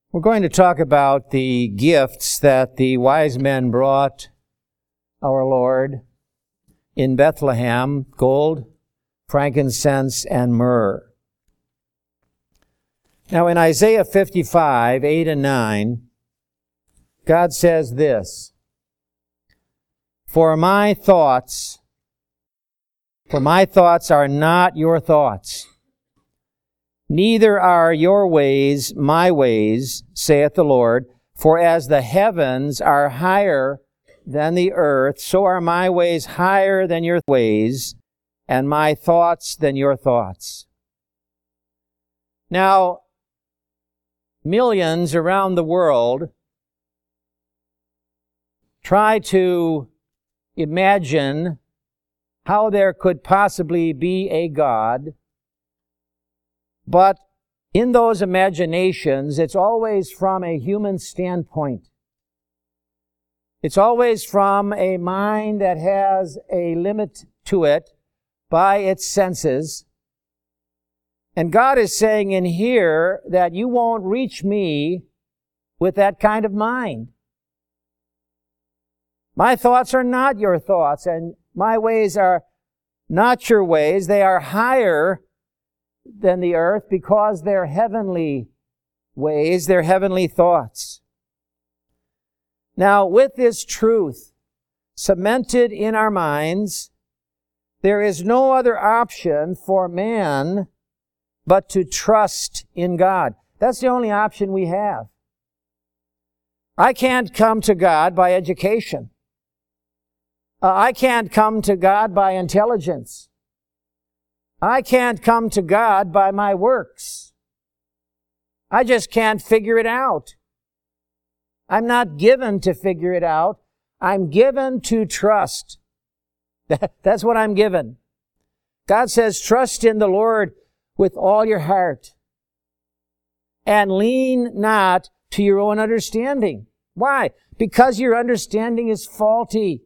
We're going to talk about the gifts that the wise men brought our Lord in Bethlehem: gold, frankincense, and myrrh. Now in Isaiah 55, 8 and 9, God says this: For my thoughts are not your thoughts, neither are your ways my ways, saith the Lord. For as the heavens are higher than the earth, so are my ways higher than your ways, and my thoughts than your thoughts. Now, millions around the world try to imagine how there could possibly be a God. But in those imaginations, it's always from a human standpoint. It's always from a mind that has a limit to it by its senses. And God is saying in here that you won't reach me with that kind of mind. My thoughts are not your thoughts, and my ways are not your ways. They are higher than the earth because they're heavenly ways, they're heavenly thoughts. Now, with this truth cemented in our minds, there is no other option for man but to trust in God. That's the only option we have. I can't come to God by education. I can't come to God by intelligence. I can't come to God by my works. I just can't figure it out. I'm not given to figure it out. I'm given to trust. That's what I'm given. God says, trust in the Lord with all your heart and lean not to your own understanding. Why? Because your understanding is faulty.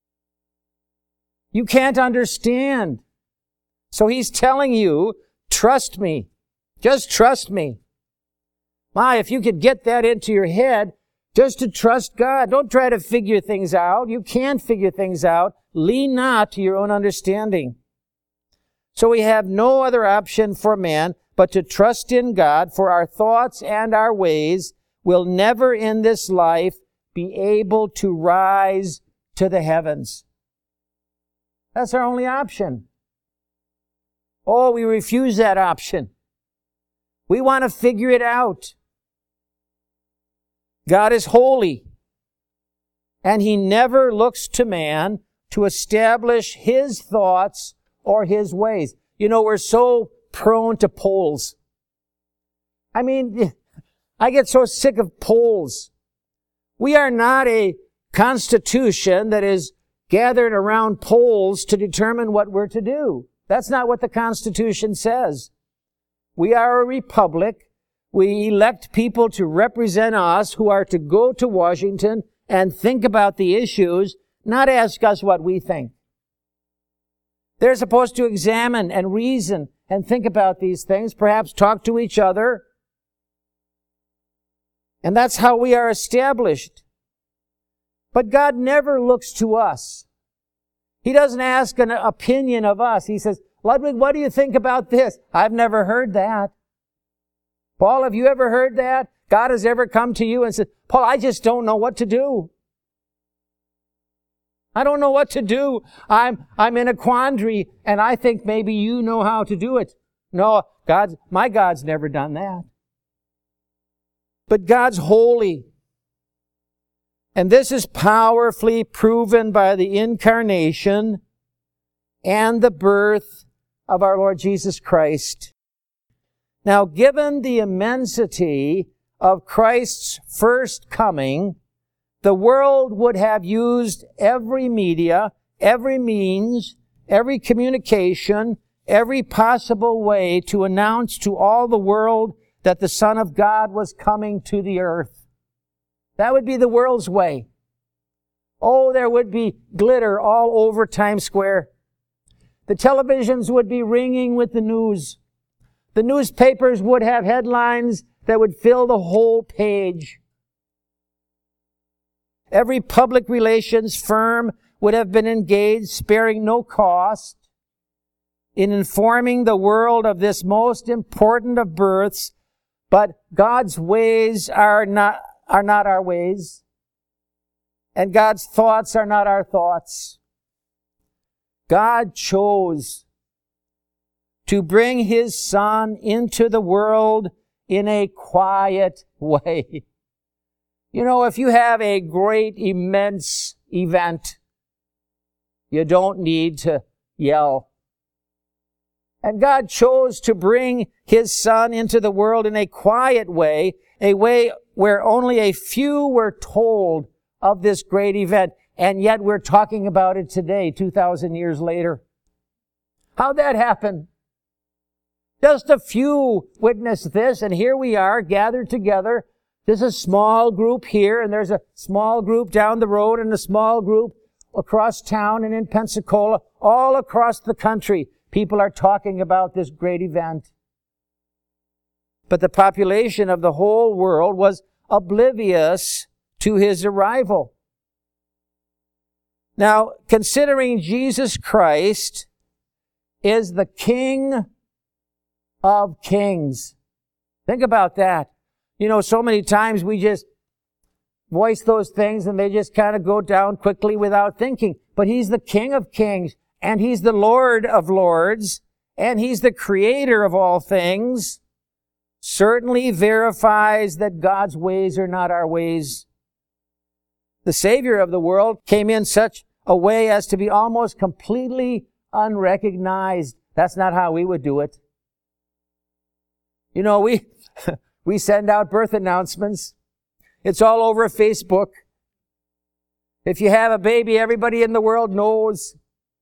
You can't understand. So he's telling you, trust me. Just trust me. If you could get that into your head, just to trust God. Don't try to figure things out. You can't figure things out. Lean not to your own understanding. So we have no other option for man but to trust in God, for our thoughts and our ways will never in this life be able to rise to the heavens. That's our only option. Oh, we refuse that option. We want to figure it out. God is holy, and He never looks to man to establish His thoughts or His ways. You know, we're so prone to polls. I get so sick of polls. We are not a constitution that is gathered around polls to determine what we're to do. That's not what the Constitution says. We are a republic. We elect people to represent us who are to go to Washington and think about the issues, not ask us what we think. They're supposed to examine and reason and think about these things, perhaps talk to each other. And that's how we are established. But God never looks to us. He doesn't ask an opinion of us. He says, Ludwig, what do you think about this? I've never heard that. Paul, have you ever heard that? God has ever come to you and said, Paul, I just don't know what to do. I don't know what to do. I'm in a quandary, and I think maybe you know how to do it. No, my God's never done that. But God's holy. And this is powerfully proven by the incarnation and the birth of our Lord Jesus Christ. Now, given the immensity of Christ's first coming, the world would have used every media, every means, every communication, every possible way to announce to all the world that the Son of God was coming to the earth. That would be the world's way. Oh, there would be glitter all over Times Square. The televisions would be ringing with the news. The newspapers would have headlines that would fill the whole page. Every public relations firm would have been engaged, sparing no cost, in informing the world of this most important of births. But God's ways are not our ways, and God's thoughts are not our thoughts. God chose to bring His Son into the world in a quiet way. You know, if you have a great, immense event, you don't need to yell. And God chose to bring His Son into the world in a quiet way, a way where only a few were told of this great event. And yet we're talking about it today, 2,000 years later. How'd that happen? Just a few witnessed this, and here we are gathered together. There's a small group here, and there's a small group down the road, and a small group across town and in Pensacola, all across the country. People are talking about this great event. But the population of the whole world was oblivious to His arrival. Now, considering Jesus Christ is the King of Kings. Think about that. You know, so many times we just voice those things and they just kind of go down quickly without thinking. But He's the King of Kings, and He's the Lord of Lords, and He's the Creator of all things. Certainly verifies that God's ways are not our ways. The Savior of the world came in such a way as to be almost completely unrecognized. That's not how we would do it. You know, we send out birth announcements. It's all over Facebook. If you have a baby, everybody in the world knows.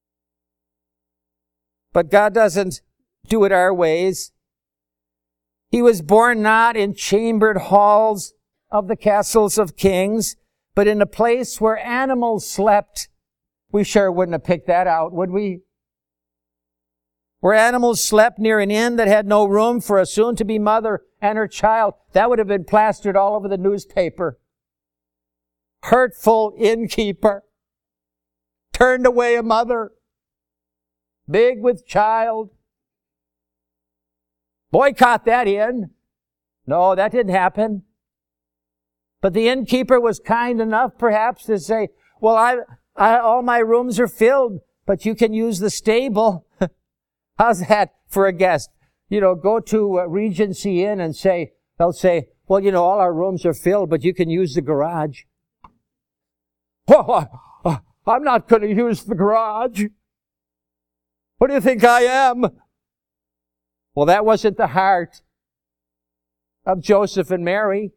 But God doesn't do it our ways. He was born not in chambered halls of the castles of kings, but in a place where animals slept. We sure wouldn't have picked that out, would we? Where animals slept near an inn that had no room for a soon-to-be mother and her child. That would have been plastered all over the newspaper. Hurtful innkeeper turned away a mother, big with child. Boycott that inn. No, that didn't happen. But the innkeeper was kind enough, perhaps, to say, well, all my rooms are filled, but you can use the stable. How's that for a guest? You know, go to Regency Inn and they'll say, well, you know, all our rooms are filled, but you can use the garage. Well, I'm not going to use the garage. What do you think I am? Well, that wasn't the heart of Joseph and Mary.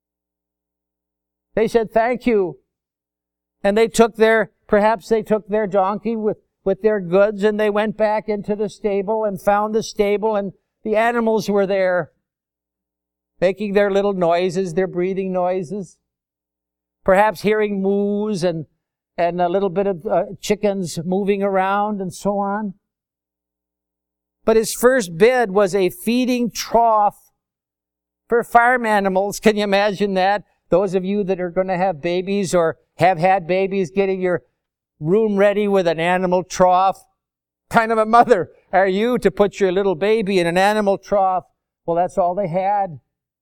They said, thank you. And perhaps they took their donkey with their goods, and they went back into the stable and found the stable, and the animals were there, making their little noises, their breathing noises. Perhaps hearing moos and a little bit of chickens moving around and so on. But His first bed was a feeding trough for farm animals. Can you imagine that? Those of you that are going to have babies or have had babies, getting your room ready with an animal trough. Kind of a mother are you to put your little baby in an animal trough? Well, that's all they had.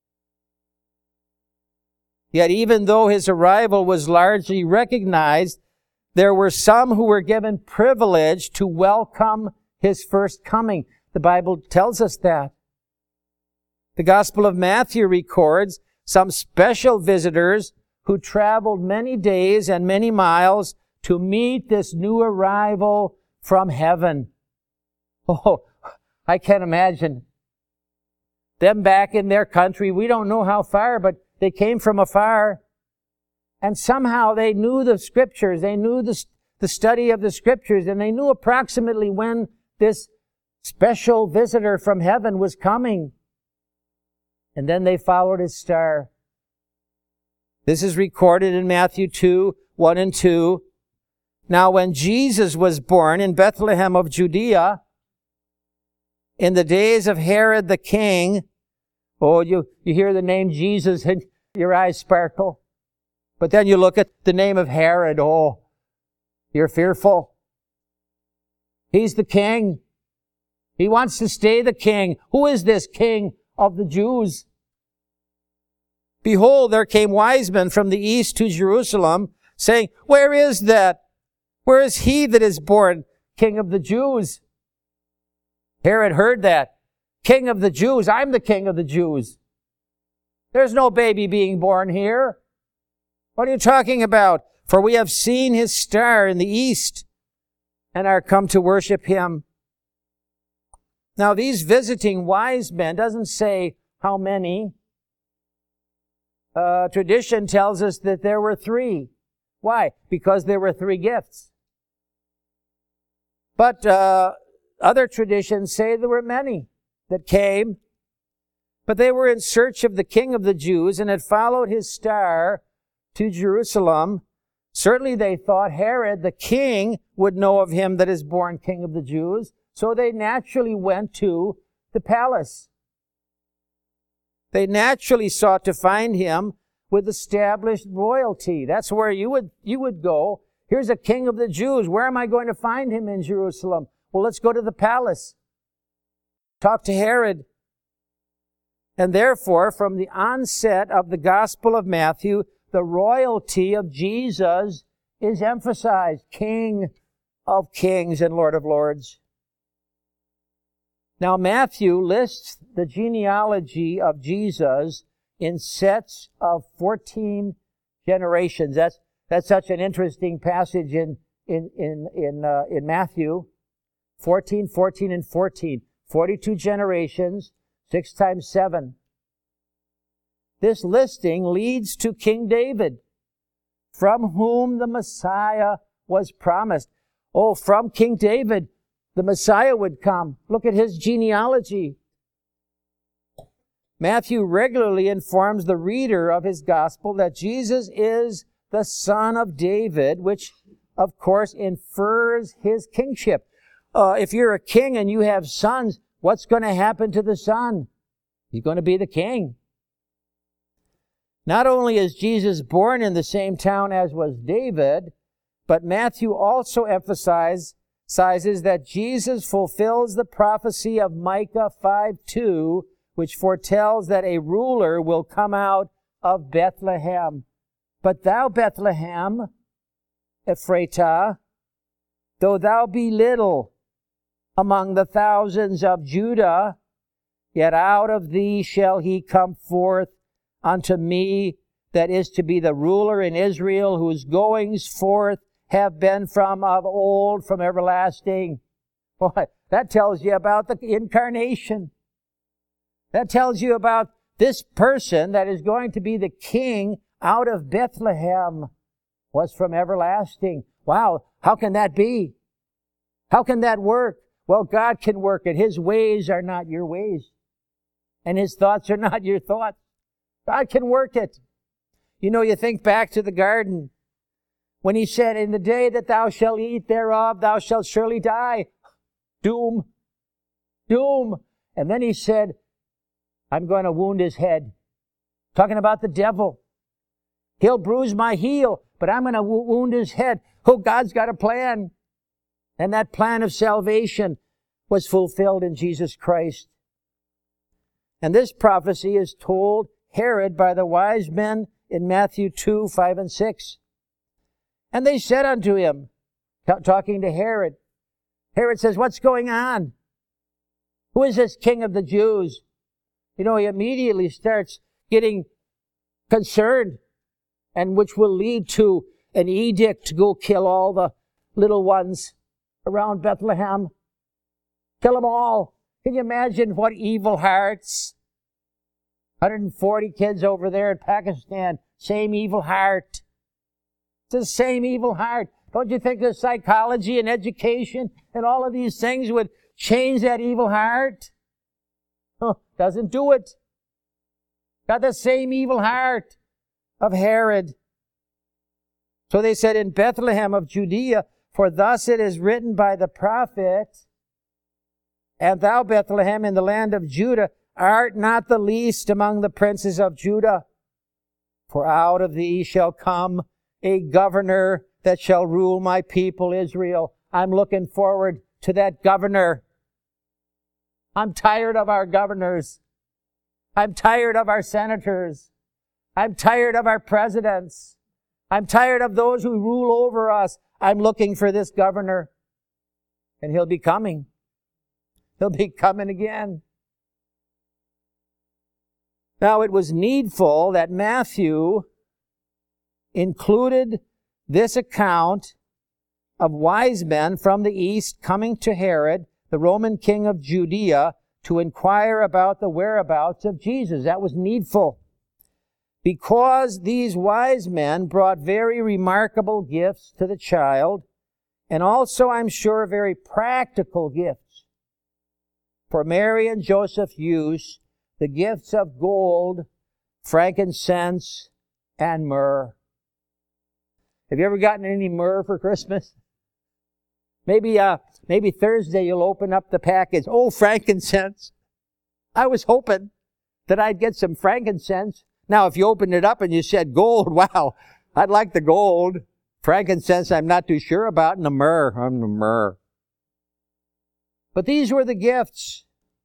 Yet even though His arrival was largely recognized, there were some who were given privilege to welcome His first coming. The Bible tells us that. The Gospel of Matthew records some special visitors who traveled many days and many miles to meet this new arrival from heaven. Oh, I can't imagine them back in their country. We don't know how far, but they came from afar. And somehow they knew the Scriptures. They knew the study of the Scriptures, and they knew approximately when this special visitor from heaven was coming. And then they followed His star. This is recorded in Matthew 2, 1 and 2. Now when Jesus was born in Bethlehem of Judea, in the days of Herod the king, Oh, you hear the name Jesus and your eyes sparkle. But then you look at the name of Herod. Oh, you're fearful. He's the king. He wants to stay the king. Who is this king of the Jews? Behold, there came wise men from the east to Jerusalem, saying, where is that? Where is he that is born king of the Jews? Herod heard that. King of the Jews. I'm the king of the Jews. There's no baby being born here. What are you talking about? For we have seen his star in the east and are come to worship him. Now, these visiting wise men doesn't say how many. Tradition tells us that there were 3. Why? Because there were 3 gifts. But other traditions say there were many that came. But they were in search of the King of the Jews and had followed his star to Jerusalem. Certainly they thought Herod, the king, would know of him that is born King of the Jews. So they naturally went to the palace. They naturally sought to find him with established royalty. That's where you would go. Here's a king of the Jews. Where am I going to find him in Jerusalem? Well, let's go to the palace. Talk to Herod. And therefore, from the onset of the Gospel of Matthew, the royalty of Jesus is emphasized. King of kings and Lord of lords. Now, Matthew lists the genealogy of Jesus in sets of 14 generations. That's such an interesting passage in Matthew. 14, 14, and 14. 42 generations, 6 times 7. This listing leads to King David, from whom the Messiah was promised. Oh, from King David, the Messiah would come. Look at his genealogy. Matthew regularly informs the reader of his gospel that Jesus is the son of David, which, of course, infers his kingship. If you're a king and you have sons, what's going to happen to the son? He's going to be the king. Not only is Jesus born in the same town as was David, but Matthew also emphasizes that Jesus fulfills the prophecy of Micah 5:2, which foretells that a ruler will come out of Bethlehem. But thou, Bethlehem, Ephratah, though thou be little among the thousands of Judah, yet out of thee shall he come forth unto me, that is to be the ruler in Israel, whose goings forth have been from of old, from everlasting. Boy, that tells you about the incarnation. That tells you about this person that is going to be the king out of Bethlehem was from everlasting. Wow, how can that be? How can that work? Well, God can work it. His ways are not your ways, and his thoughts are not your thoughts. God can work it. You know, you think back to the garden when he said, in the day that thou shalt eat thereof, thou shalt surely die. Doom. Doom. And then he said, I'm going to wound his head. Talking about the devil. He'll bruise my heel, but I'm going to wound his head. Oh, God's got a plan. And that plan of salvation was fulfilled in Jesus Christ. And this prophecy is told Herod by the wise men in Matthew 2, 5, and 6. And they said unto him, talking to Herod, Herod says, what's going on? Who is this king of the Jews? You know, he immediately starts getting concerned, and which will lead to an edict to go kill all the little ones around Bethlehem. Kill them all. Can you imagine what evil hearts? 140 kids over there in Pakistan, same evil heart. It's the same evil heart. Don't you think the psychology and education and all of these things would change that evil heart? Oh, doesn't do it. Got the same evil heart of Herod. So they said, in Bethlehem of Judea, for thus it is written by the prophet, and thou, Bethlehem, in the land of Judah, art not the least among the princes of Judah. For out of thee shall come a governor that shall rule my people Israel. I'm looking forward to that governor. I'm tired of our governors. I'm tired of our senators. I'm tired of our presidents. I'm tired of those who rule over us. I'm looking for this governor. And he'll be coming. He'll be coming again. Now, it was needful that Matthew included this account of wise men from the east coming to Herod, the Roman king of Judea, to inquire about the whereabouts of Jesus. That was needful, because these wise men brought very remarkable gifts to the child, and also, I'm sure, very practical gifts. For Mary and Joseph's use, the gifts of gold, frankincense, and myrrh. Have you ever gotten any myrrh for Christmas? Maybe Thursday you'll open up the package. Oh, frankincense. I was hoping that I'd get some frankincense. Now, if you opened it up and you said gold, wow, I'd like the gold. Frankincense, I'm not too sure about, and the myrrh. But these were the gifts.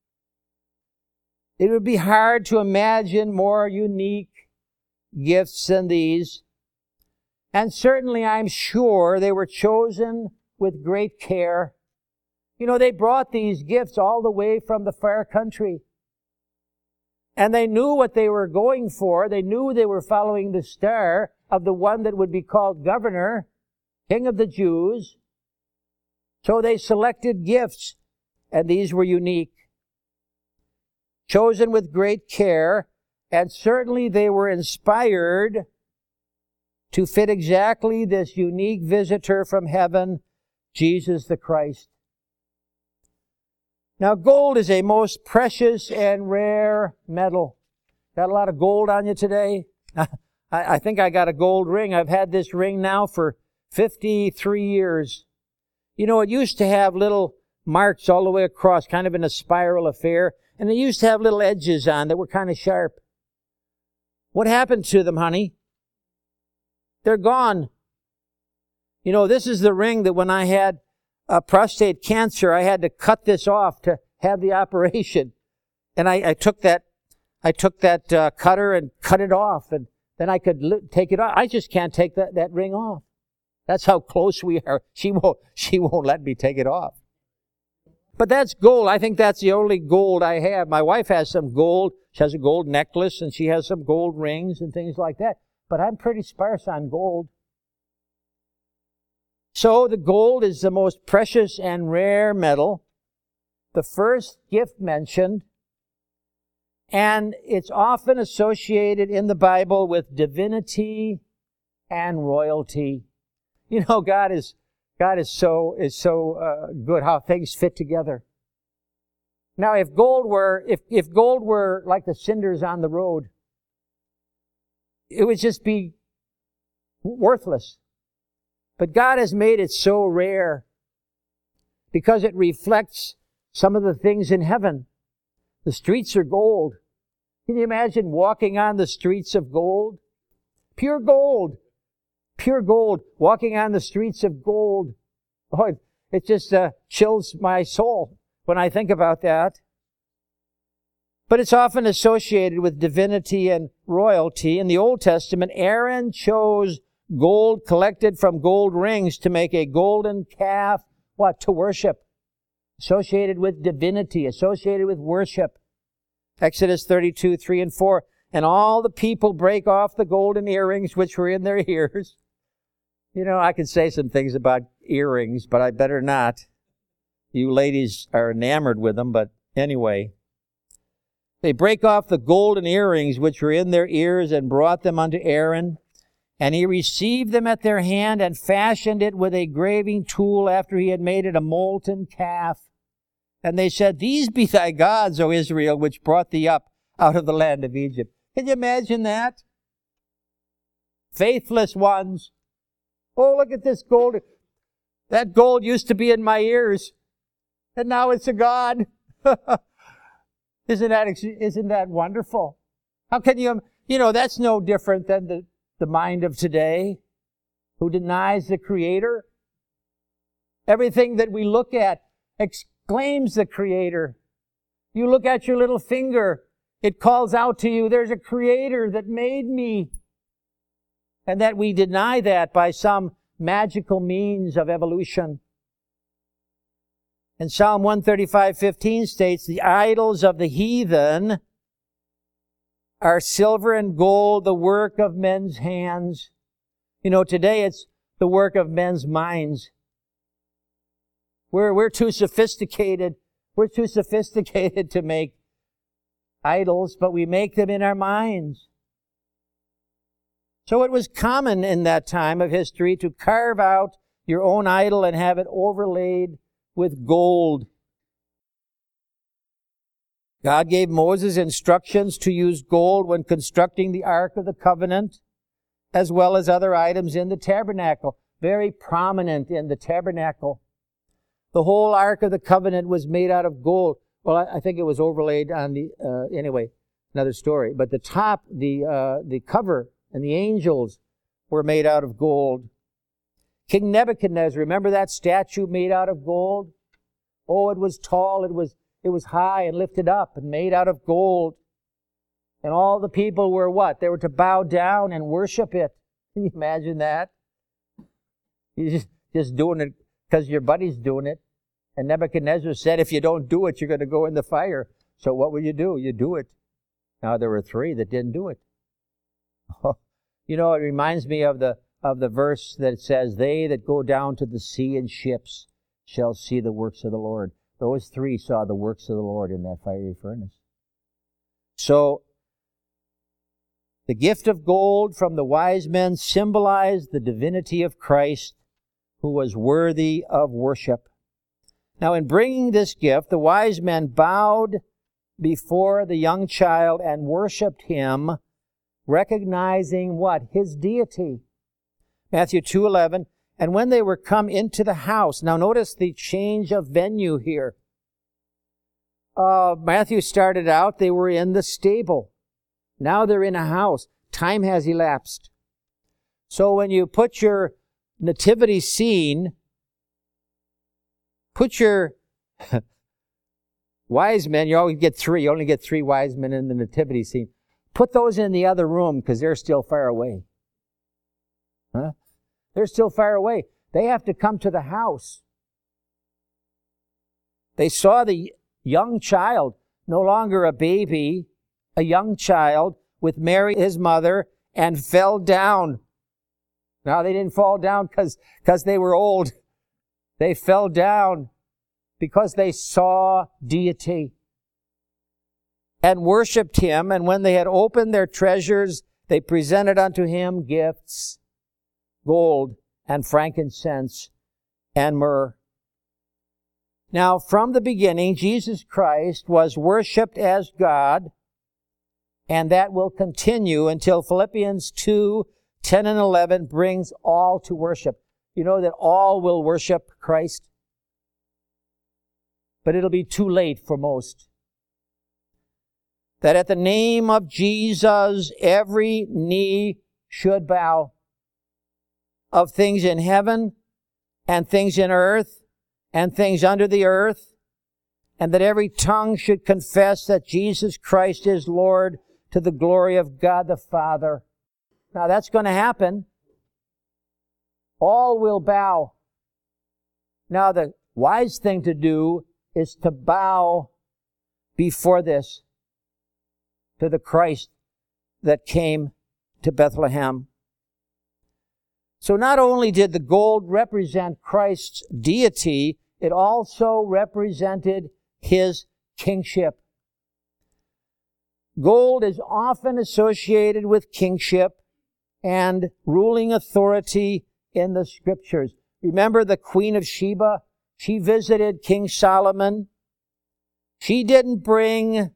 It would be hard to imagine more unique gifts than these. And certainly, I'm sure they were chosen with great care. You know, they brought these gifts all the way from the far country. And they knew what they were going for. They knew they were following the star of the one that would be called governor, King of the Jews. So they selected gifts, and these were unique. Chosen with great care, and certainly they were inspired to fit exactly this unique visitor from heaven, Jesus the Christ. Now, gold is a most precious and rare metal. Got a lot of gold on you today? I think I got a gold ring. I've had this ring now for 53 years. You know, it used to have little marks all the way across, kind of in a spiral affair, and they used to have little edges on that were kind of sharp. What happened to them, honey? They're gone. You know, this is the ring that when I had prostate cancer, I had to cut this off to have the operation. And I took that cutter and cut it off, and then I could take it off. I just can't take that ring off. That's how close we are. She won't let me take it off. But that's gold. I think that's the only gold I have. My wife has some gold. She has a gold necklace, and she has some gold rings and things like that. But I'm pretty sparse on gold. So the gold is the most precious and rare metal, the first gift mentioned, and it's often associated in the Bible with divinity and royalty. You know, God is so good how things fit together. Now, if gold were like the cinders on the road, it would just be worthless. But God has made it so rare because it reflects some of the things in heaven. The streets are gold. Can you imagine walking on the streets of gold? Pure gold. Pure gold. Walking on the streets of gold. Oh, it just chills my soul when I think about that. But it's often associated with divinity and royalty. In the Old Testament, Aaron chose gold collected from gold rings to make a golden calf, to worship. Associated with divinity, associated with worship. Exodus 32, 3 and 4. And all the people break off the golden earrings which were in their ears. You know, I could say some things about earrings, but I better not. You ladies are enamored with them, but anyway. They break off the golden earrings which were in their ears and brought them unto Aaron. And he received them at their hand and fashioned it with a graving tool after he had made it a molten calf. And they said, These be thy gods, O Israel, which brought thee up out of the land of Egypt. Can you imagine that? Faithless ones. Oh, look at this gold. That gold used to be in my ears, and now it's a god. Isn't that wonderful? How can you that's no different than the mind of today, who denies the Creator. Everything that we look at exclaims the Creator. You look at your little finger, it calls out to you, there's a Creator that made me. And that we deny that by some magical means of evolution. And Psalm 135:15 states, the idols of the heathen are silver and gold, the work of men's hands. Today it's the work of men's minds. We're too sophisticated. We're too sophisticated to make idols, but we make them in our minds. So it was common in that time of history to carve out your own idol and have it overlaid with gold. God gave Moses instructions to use gold when constructing the Ark of the Covenant, as well as other items in the tabernacle. Very prominent in the tabernacle. The whole Ark of the Covenant was made out of gold. Well, I think it was overlaid on anyway, another story. But the top, the cover, and the angels were made out of gold. King Nebuchadnezzar, remember that statue made out of gold? Oh, it was tall, it was high and lifted up and made out of gold. And all the people were what? They were to bow down and worship it. Can you imagine that? You're just doing it because your buddy's doing it. And Nebuchadnezzar said, if you don't do it, you're going to go in the fire. So what will you do? You do it. Now there were 3 that didn't do it. It reminds me of the verse that says, they that go down to the sea in ships shall see the works of the Lord. Those 3 saw the works of the Lord in that fiery furnace. So, the gift of gold from the wise men symbolized the divinity of Christ, who was worthy of worship. Now, in bringing this gift, the wise men bowed before the young child and worshiped him, recognizing what? His deity. Matthew 2:11, and when they were come into the house. Now notice the change of venue here. Matthew started out, they were in the stable. Now they're in a house. Time has elapsed. So when you put your nativity scene, put your wise men, you always get 3. You only get 3 wise men in the nativity scene. Put those in the other room because they're still far away. Huh? They're still far away. They have to come to the house. They saw the young child, no longer a baby, a young child with Mary, his mother, and fell down. Now, they didn't fall down because they were old. They fell down because they saw deity and worshipped him. And when they had opened their treasures, they presented unto him gifts, gold and frankincense and myrrh. Now, from the beginning, Jesus Christ was worshipped as God, and that will continue until Philippians 2:10 and 11 brings all to worship. You know that all will worship Christ, but it'll be too late for most. That at the name of Jesus, every knee should bow, of things in heaven and things in earth and things under the earth, and that every tongue should confess that Jesus Christ is Lord, to the glory of God the Father. Now that's going to happen. All will bow. Now the wise thing to do is to bow before this, to the Christ that came to Bethlehem. So not only did the gold represent Christ's deity, it also represented his kingship. Gold is often associated with kingship and ruling authority in the Scriptures. Remember the Queen of Sheba? She visited King Solomon. She didn't bring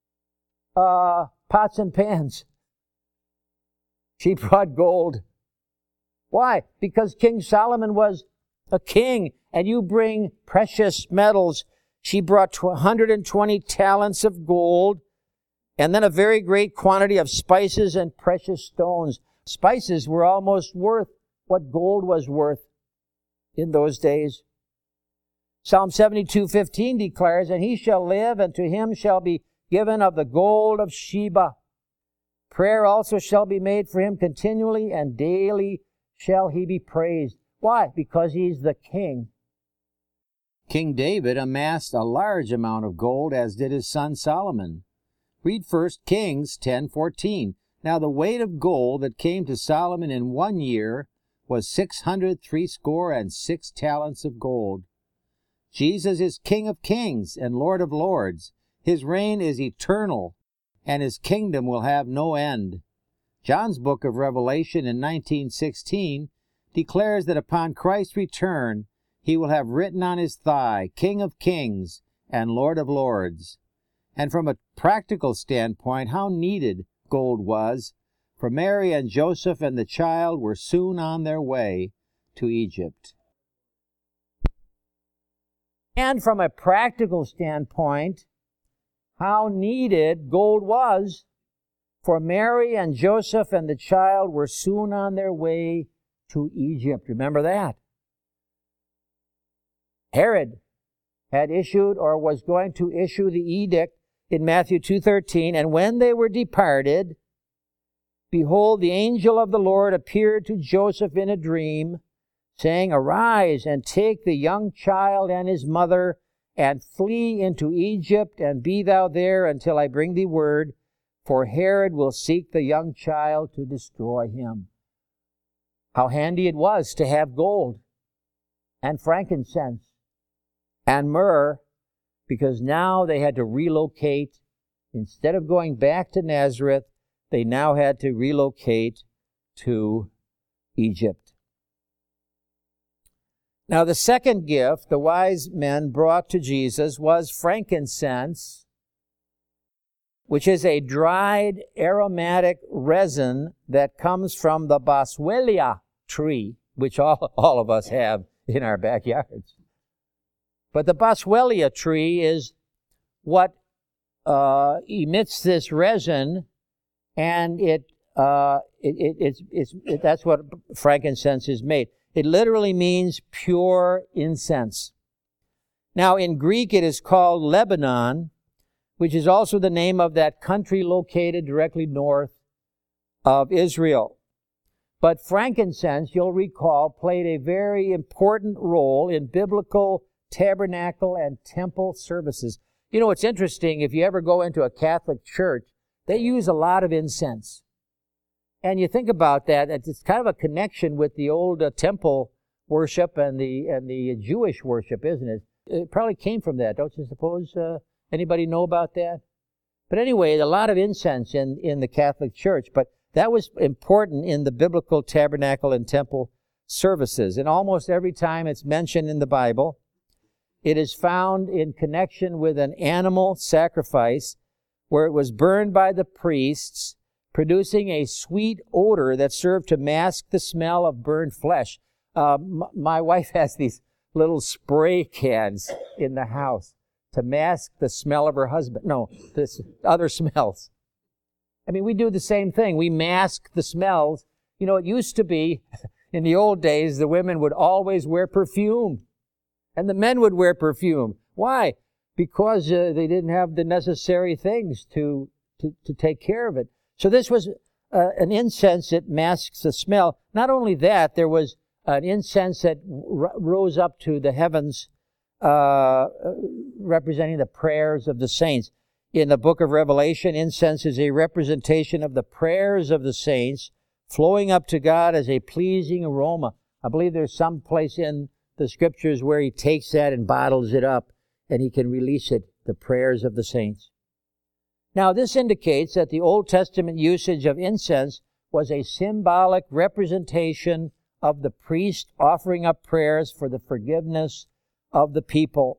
pots and pans. She brought gold. Why? Because King Solomon was a king, and you bring precious metals. She brought 120 talents of gold, and then a very great quantity of spices and precious stones. Spices were almost worth what gold was worth in those days. Psalm 72:15 declares, "And he shall live, and to him shall be given of the gold of Sheba. Prayer also shall be made for him continually, and daily shall he be praised." Why? Because he's the king. King David amassed a large amount of gold, as did his son Solomon. Read 1 Kings 10:14. "Now the weight of gold that came to Solomon in 1 year was 666 talents of gold." Jesus is King of kings and Lord of lords. His reign is eternal, and his kingdom will have no end. John's book of Revelation in 19:16 declares that upon Christ's return, he will have written on his thigh, "King of kings and Lord of lords." And from a practical standpoint, how needed gold was, for Mary and Joseph and the child were soon on their way to Egypt. And from a practical standpoint, how needed gold was, for Mary and Joseph and the child were soon on their way to Egypt. Remember that? Herod had issued, or was going to issue, the edict in Matthew 2:13, "And when they were departed, behold, the angel of the Lord appeared to Joseph in a dream, saying, Arise and take the young child and his mother, and flee into Egypt, and be thou there until I bring thee word, for Herod will seek the young child to destroy him." How handy it was to have gold and frankincense and myrrh, because now they had to relocate. Instead of going back to Nazareth, they now had to relocate to Egypt. Now, the second gift the wise men brought to Jesus was frankincense, which is a dried aromatic resin that comes from the boswellia tree, which all of us have in our backyards. But the boswellia tree is what emits this resin, and that's what frankincense is made. It literally means pure incense. Now, in Greek, it is called Lebanon, which is also the name of that country located directly north of Israel. But frankincense, you'll recall, played a very important role in biblical tabernacle and temple services. You know, it's interesting, if you ever go into a Catholic church, they use a lot of incense. And you think about that, it's kind of a connection with the old temple worship and the Jewish worship, isn't it? It probably came from that, don't you suppose? Anybody know about that? But anyway, a lot of incense in the Catholic Church, but that was important in the biblical tabernacle and temple services. And almost every time it's mentioned in the Bible, it is found in connection with an animal sacrifice where it was burned by the priests, producing a sweet odor that served to mask the smell of burned flesh. My wife has these little spray cans in the house to mask the smell of her husband. No, this other smells. I mean, we do the same thing. We mask the smells. You know, it used to be, in the old days, the women would always wear perfume, and the men would wear perfume. Why? Because they didn't have the necessary things to take care of it. So this was an incense that masks the smell. Not only that, there was an incense that rose up to the heavens, representing the prayers of the saints. In the book of Revelation, incense is a representation of the prayers of the saints flowing up to God as a pleasing aroma. I believe there's some place in the scriptures where he takes that and bottles it up, and he can release it, the prayers of the saints. Now, this indicates that the Old Testament usage of incense was a symbolic representation of the priest offering up prayers for the forgiveness of the people.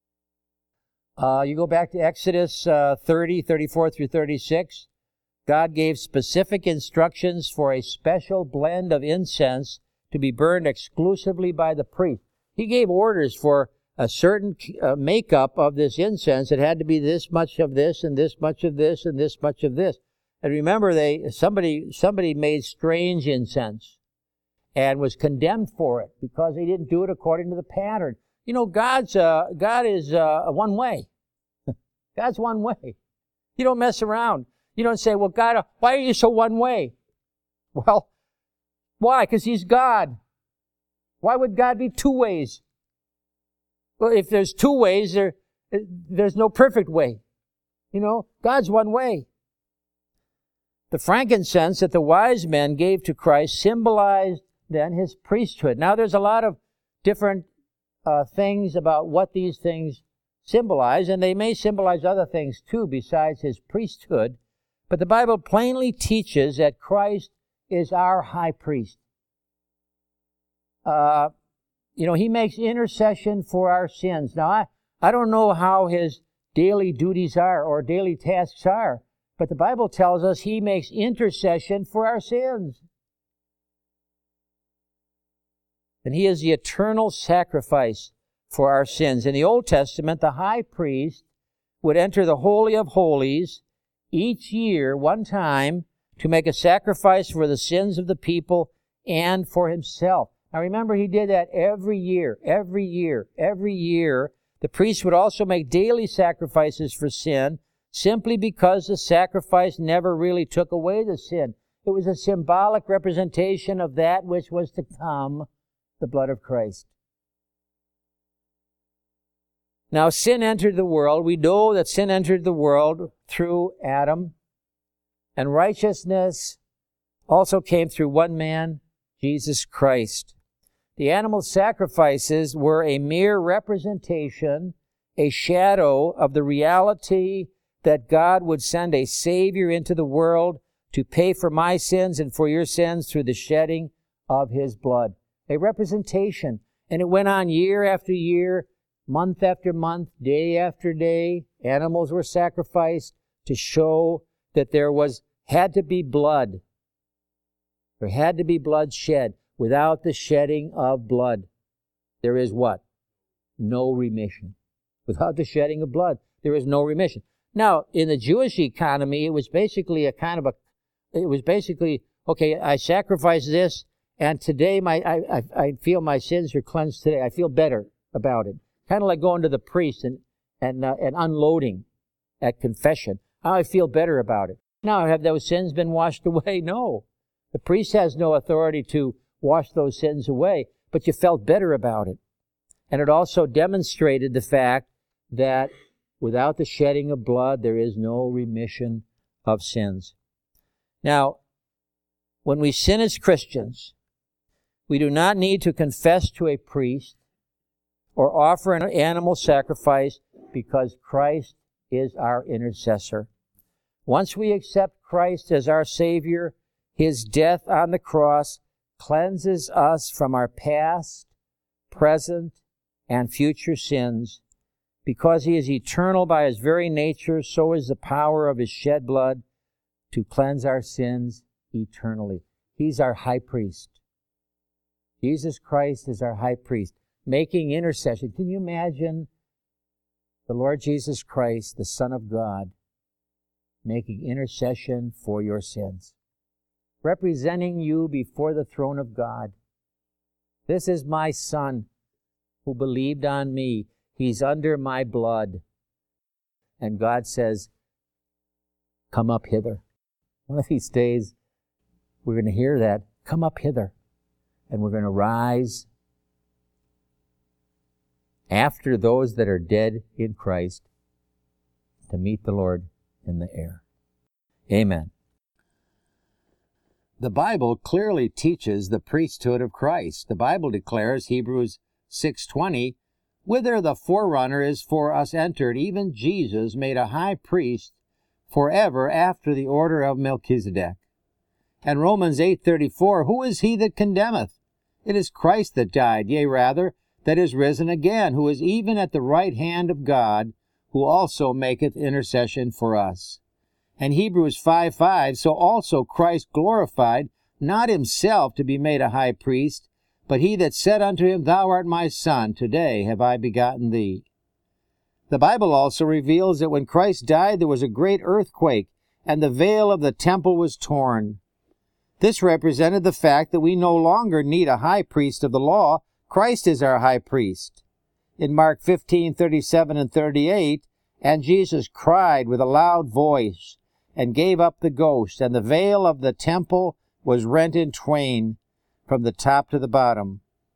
You go back to Exodus 30, 34 through 36. God gave specific instructions for a special blend of incense to be burned exclusively by the priest. He gave orders for a certain makeup of this incense. It had to be this much of this, and this much of this, and this much of this. And remember, somebody made strange incense and was condemned for it because they didn't do it according to the pattern. You know, God is one way. God's one way. You don't mess around. You don't say, well, God, why are you so one way? Well, why? Because He's God. Why would God be two ways? Well, if there's two ways, there's no perfect way. You know, God's one way. The frankincense that the wise men gave to Christ symbolized then His priesthood. Now, there's a lot of different things about what these things symbolize, and they may symbolize other things too besides His priesthood. But the Bible plainly teaches that Christ is our high priest. He makes intercession for our sins. Now, I don't know how His daily duties are or daily tasks are, but the Bible tells us He makes intercession for our sins. And He is the eternal sacrifice for our sins. In the Old Testament, the high priest would enter the Holy of Holies each year, one time, to make a sacrifice for the sins of the people and for himself. Now remember, he did that every year. The priest would also make daily sacrifices for sin, simply because the sacrifice never really took away the sin. It was a symbolic representation of that which was to come, the blood of Christ. Now, sin entered the world. We know that sin entered the world through Adam, and righteousness also came through one man, Jesus Christ. The animal sacrifices were a mere representation, a shadow of the reality that God would send a Savior into the world to pay for my sins and for your sins through the shedding of His blood. A representation. And it went on year after year, month after month, day after day. Animals were sacrificed to show that there had to be blood. There had to be blood shed. Without the shedding of blood, there is what? No remission. Without the shedding of blood, there is no remission. Now, in the Jewish economy, it was basically okay, I sacrifice this, and today I feel my sins are cleansed today. I feel better about it. Kind of like going to the priest and unloading at confession. I feel better about it. Now, have those sins been washed away? No. The priest has no authority to wash those sins away, but you felt better about it. And it also demonstrated the fact that without the shedding of blood, there is no remission of sins. Now, when we sin as Christians, we do not need to confess to a priest or offer an animal sacrifice because Christ is our intercessor. Once we accept Christ as our Savior, His death on the cross cleanses us from our past, present, and future sins. Because He is eternal by His very nature, so is the power of His shed blood to cleanse our sins eternally. He's our high priest. Jesus Christ is our high priest, making intercession. Can you imagine the Lord Jesus Christ, the Son of God, making intercession for your sins, representing you before the throne of God? This is my Son who believed on me. He's under my blood. And God says, come up hither. One of these days, we're going to hear that. Come up hither. And we're going to rise after those that are dead in Christ to meet the Lord in the air. Amen. The Bible clearly teaches the priesthood of Christ. The Bible declares, Hebrews 6:20, whither the forerunner is for us entered, even Jesus made a high priest forever after the order of Melchizedek. And Romans 8:34, who is he that condemneth? It is Christ that died, yea rather, that is risen again, who is even at the right hand of God, who also maketh intercession for us. And Hebrews 5:5, so also Christ glorified not himself to be made a high priest, But he that said unto him, Thou art my son, today have I begotten thee. The Bible also reveals that when Christ died, there was a great earthquake, and the veil of the temple was torn. This represented the fact that we no longer need a high priest of the law. Christ is our high priest. In Mark 15:37 and 38, and Jesus cried with a loud voice, and gave up the ghost, and the veil of the temple was rent in twain, from the top to the bottom.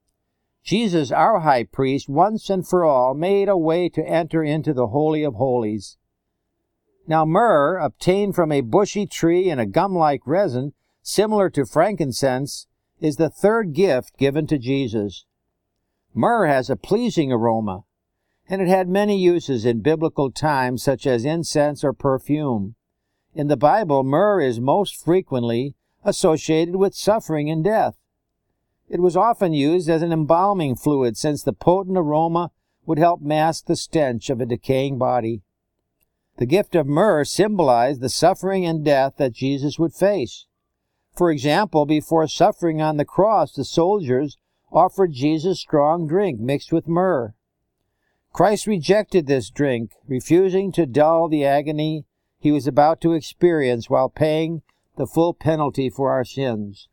Jesus, our high priest, once and for all, made a way to enter into the Holy of Holies. Now myrrh, obtained from a bushy tree and a gum-like resin, similar to frankincense, is the third gift given to Jesus. Myrrh has a pleasing aroma, and it had many uses in biblical times, such as incense or perfume. In the Bible, myrrh is most frequently associated with suffering and death. It was often used as an embalming fluid, since the potent aroma would help mask the stench of a decaying body. The gift of myrrh symbolized the suffering and death that Jesus would face. For example, before suffering on the cross, the soldiers offered Jesus strong drink mixed with myrrh. Christ rejected this drink, refusing to dull the agony he was about to experience while paying the full penalty for our sins.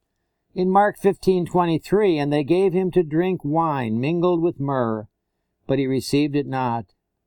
In Mark 15:23, and they gave him to drink wine mingled with myrrh, but he received it not.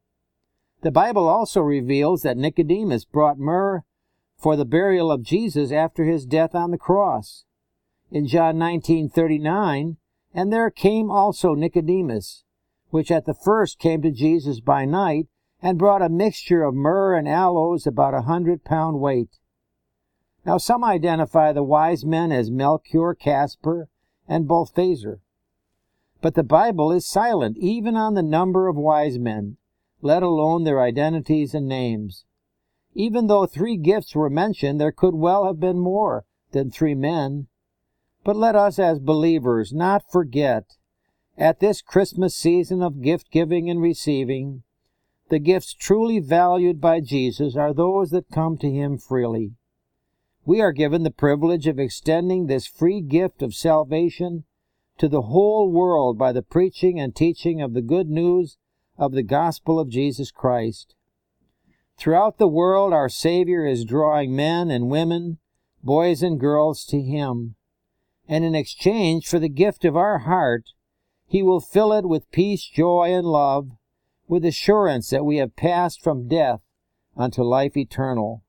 The Bible also reveals that Nicodemus brought myrrh for the burial of Jesus after his death on the cross. In John 19:39, and there came also Nicodemus, which at the first came to Jesus by night, and brought a mixture of myrrh and aloes about 100-pound weight. Now some identify the wise men as Melchior, Caspar, and Balthazar. But the Bible is silent even on the number of wise men, let alone their identities and names. Even though 3 gifts were mentioned, there could well have been more than 3 men. But let us as believers not forget, at this Christmas season of gift-giving and receiving, the gifts truly valued by Jesus are those that come to him freely. We are given the privilege of extending this free gift of salvation to the whole world by the preaching and teaching of the good news of the gospel of Jesus Christ. Throughout the world, our Savior is drawing men and women, boys and girls to him, and in exchange for the gift of our heart, he will fill it with peace, joy, and love, with assurance that we have passed from death unto life eternal.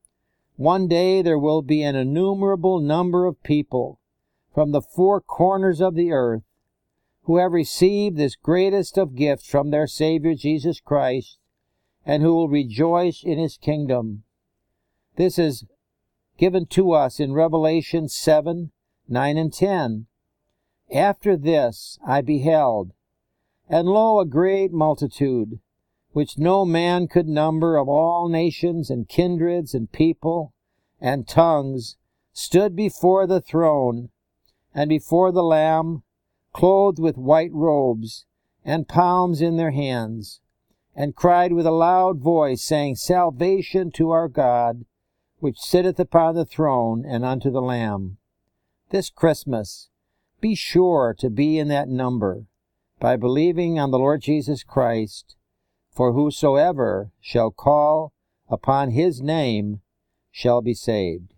One day there will be an innumerable number of people from the 4 corners of the earth who have received this greatest of gifts from their Savior Jesus Christ, and who will rejoice in his kingdom. This is given to us in Revelation 7, 9, and 10. After this I beheld, and lo, a great multitude, which no man could number, of all nations and kindreds and people and tongues, stood before the throne and before the Lamb, clothed with white robes and palms in their hands, and cried with a loud voice, saying, Salvation to our God, which sitteth upon the throne, and unto the Lamb. This Christmas, be sure to be in that number by believing on the Lord Jesus Christ, for whosoever shall call upon his name shall be saved.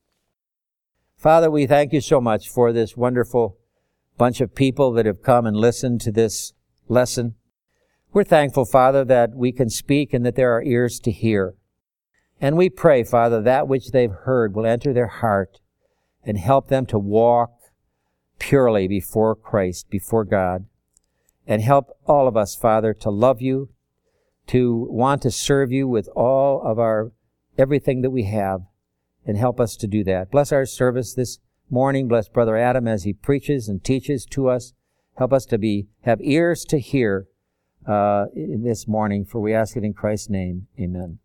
Father, we thank you so much for this wonderful bunch of people that have come and listened to this lesson. We're thankful, Father, that we can speak and that there are ears to hear. And we pray, Father, that which they've heard will enter their heart and help them to walk purely before Christ, before God. And help all of us, Father, to love you, to want to serve you with all of our everything that we have, and help us to do that. Bless our service this morning. Bless Brother Adam as he preaches and teaches to us. Help us to have ears to hear in this morning, for we ask it in Christ's name. Amen.